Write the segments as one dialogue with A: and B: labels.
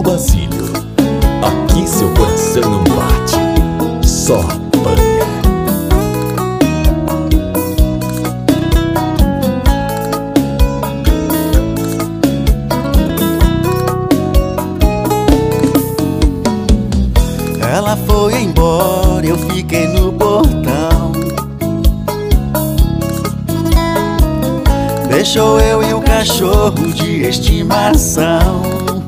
A: Basílio. Aqui seu coração não bate, só apanha.
B: Ela foi embora, eu fiquei no portão. Deixou eu e o cachorro de estimação.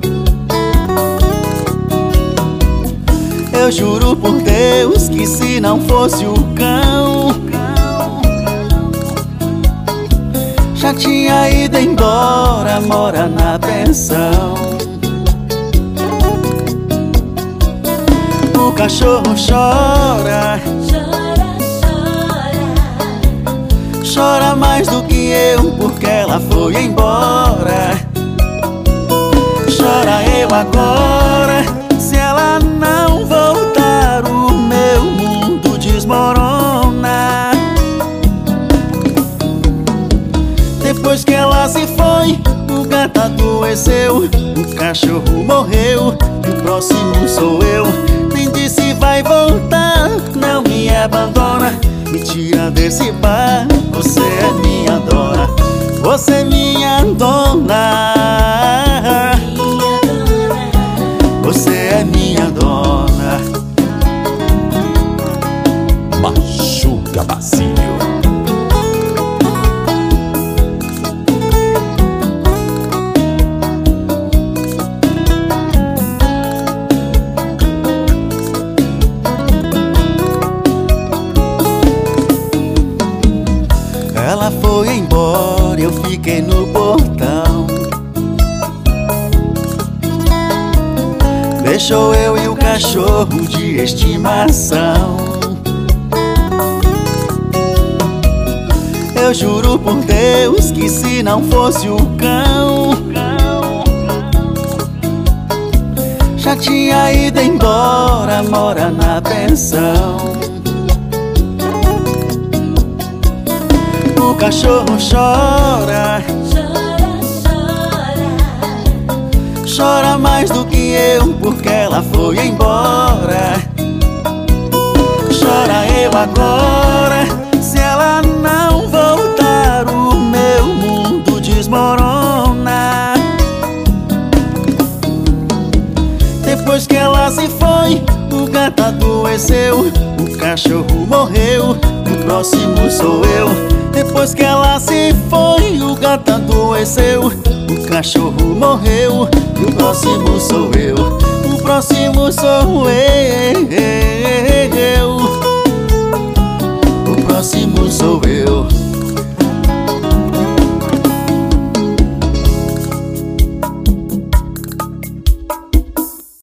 B: Eu juro por Deus que se não fosse o cão, já tinha ido embora, mora na pensão. O cachorro chora, chora mais do que eu, porque ela foi embora. Chora eu agora, se ela não voltar, o meu mundo desmorona. Depois que ela se foi, o gato adoeceu, o cachorro morreu, e o próximo sou eu. Nem disse vai voltar, não me abandona, me tira desse bar, você é minha dona, você é minha dona, você é minha dona.
A: Machuca Basílio.
B: Ela foi embora, eu fiquei no portão. Deixou eu e o cachorro de estimação. Eu juro por Deus que se não fosse o cão, já tinha ido embora, mora na pensão. O cachorro chora, chora mais do que eu, porque ela foi embora. Chora eu agora, se ela não voltar, o meu mundo desmorona. Depois que ela se foi, o gato adoeceu, o cachorro morreu, o próximo sou eu. Depois que ela se foi, o gato adoeceu, o cachorro morreu, e o próximo sou eu. O próximo sou eu. O próximo sou eu.